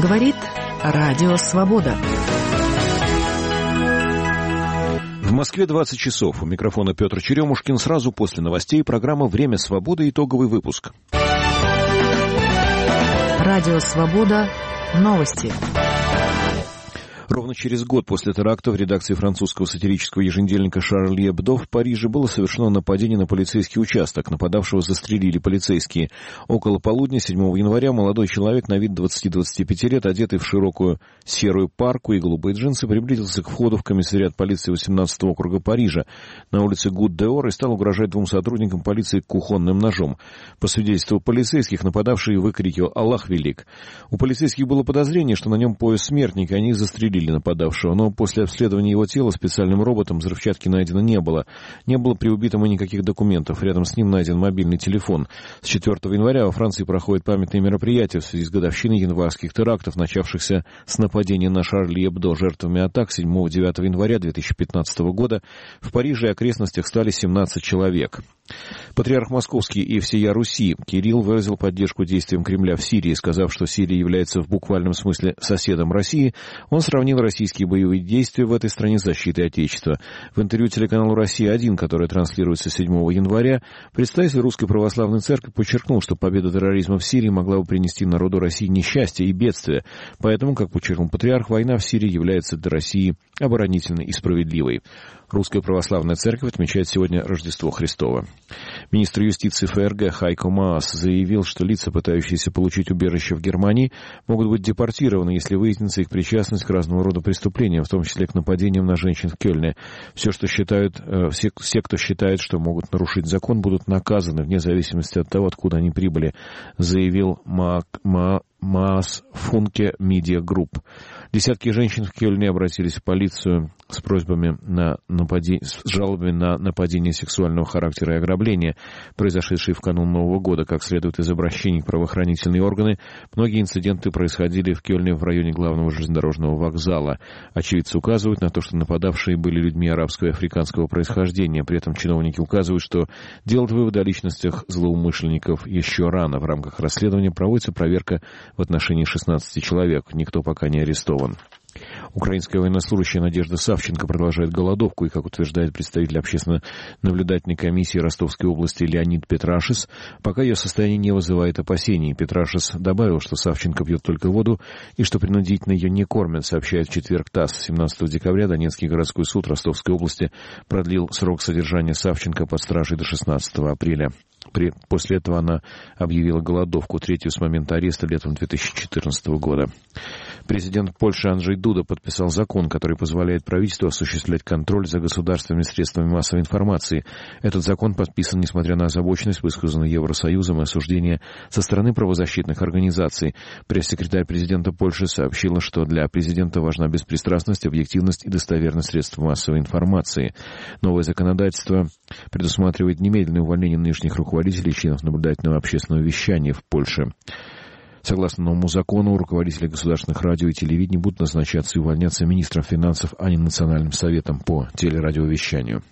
Говорит Радио Свобода. В Москве 20 часов. У микрофона Петр Черемушкин. Сразу после новостей программа «Время свободы». Итоговый выпуск. Радио Свобода. Новости. Ровно через год после теракта в редакции французского сатирического еженедельника «Шарли Эбдо» в Париже было совершено нападение на полицейский участок. Нападавшего застрелили полицейские. Около полудня 7 января молодой человек на вид 20-25 лет, одетый в широкую серую парку и голубые джинсы, приблизился к входу в комиссариат полиции 18-го округа Парижа на улице Гуд-де-Ор и стал угрожать двум сотрудникам полиции кухонным ножом. По свидетельству полицейских, нападавший выкрикивал «Аллах велик!». У полицейских было подозрение, что на нем пояс смертника, и они застрелили нападавшего, но после обследования его тела специальным роботом взрывчатки найдено не было. Не было при убитом и никаких документов. Рядом с ним найден мобильный телефон. С 4 января во Франции проходят памятные мероприятия в связи с годовщиной январских терактов, начавшихся с нападения на Шарли Эбдо. Жертвами атак 7-9 января 2015 года в Париже и окрестностях стали 17 человек. Патриарх Московский и всея Руси Кирилл выразил поддержку действиям Кремля в Сирии, сказав, что Сирия является в буквальном смысле соседом России. Он сравнил российские боевые действия в этой стране с защитой Отечества. В интервью телеканалу «Россия-1», которое транслируется 7 января, представитель Русской Православной Церкви подчеркнул, что победа терроризма в Сирии могла бы принести народу России несчастье и бедствие. Поэтому, как подчеркнул патриарх, война в Сирии является для России оборонительной и справедливой. Русская Православная Церковь отмечает сегодня Рождество Христово. Министр юстиции ФРГ Хайко Маас заявил, что лица, пытающиеся получить убежище в Германии, могут быть депортированы, если выяснится их причастность к разного рода преступлениям, в том числе к нападениям на женщин в Кёльне. Все, кто считает, что могут нарушить закон, будут наказаны, вне зависимости от того, откуда они прибыли, заявил Маас Функе Медиа Групп. Десятки женщин в Кёльне обратились в полицию с жалобами на нападение сексуального характера и ограбления, произошедшие в канун Нового года. Как следует из обращений в правоохранительные органы, многие инциденты происходили в Кёльне в районе главного железнодорожного вокзала. Очевидцы указывают на то, что нападавшие были людьми арабского и африканского происхождения. При этом чиновники указывают, что делать выводы о личностях злоумышленников еще рано. В рамках расследования проводится проверка в отношении 16 человек. Никто пока не арестован. Украинская военнослужащая Надежда Савченко продолжает голодовку, и, как утверждает представитель общественно-наблюдательной комиссии Ростовской области Леонид Петрашис, пока ее состояние не вызывает опасений. Петрашис добавил, что Савченко пьет только воду и что принудительно ее не кормят, сообщает в четверг ТАСС. 17 декабря Донецкий городской суд Ростовской области продлил срок содержания Савченко под стражей до 16 апреля. После этого она объявила голодовку, третью с момента ареста летом 2014 года. Президент Польши Анджей Дуда подписал закон, который позволяет правительству осуществлять контроль за государственными средствами массовой информации. Этот закон подписан, несмотря на озабоченность, высказанную Евросоюзом, и осуждение со стороны правозащитных организаций. Пресс-секретарь президента Польши сообщила, что для президента важна беспристрастность, объективность и достоверность средств массовой информации. Новое законодательство предусматривает немедленное увольнение нынешних руководителей и членов наблюдательного общественного вещания в Польше. Согласно новому закону, руководители государственных радио и телевидения будут назначаться и увольняться министром финансов, а не Национальным советом по телерадиовещанию.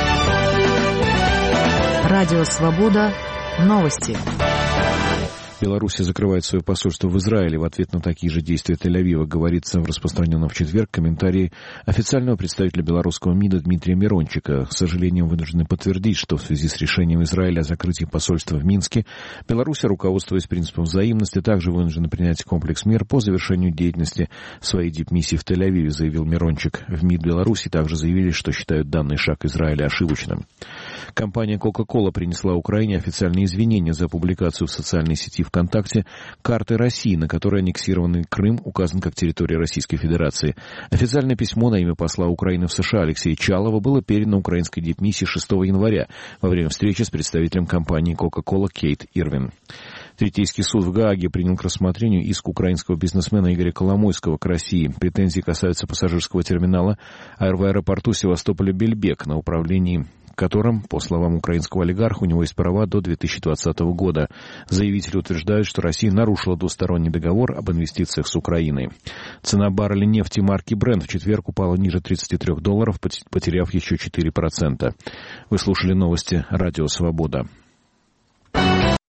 Радио Свобода. Новости. Беларусь закрывает свое посольство в Израиле в ответ на такие же действия Тель-Авива, говорится в распространенном в четверг комментарии официального представителя белорусского МИДа Дмитрия Мирончика. К сожалению, вынуждены подтвердить, что в связи с решением Израиля о закрытии посольства в Минске, Беларусь, руководствуясь принципом взаимности, также вынуждена принять комплекс мер по завершению деятельности своей дипмиссии в Тель-Авиве, заявил Мирончик. В МИД Беларуси также заявили, что считают данный шаг Израиля ошибочным. Компания Coca-Cola принесла Украине официальные извинения за публикацию в социальной сети ВКонтакте карты России, на которой аннексированный Крым указан как территория Российской Федерации. Официальное письмо на имя посла Украины в США Алексея Чалова было передано украинской дипмиссии 6 января во время встречи с представителем компании Coca-Cola Кейт Ирвин. Третейский суд в Гааге принял к рассмотрению иск украинского бизнесмена Игоря Коломойского к России. Претензии касаются пассажирского терминала в аэропорту Севастополя-Бельбек, на управлении которым, по словам украинского олигарха, у него есть права до 2020 года. Заявители утверждают, что Россия нарушила двусторонний договор об инвестициях с Украиной. Цена барреля нефти марки Brent в четверг упала ниже $33, потеряв еще 4%. Вы слушали новости «Радио Свобода».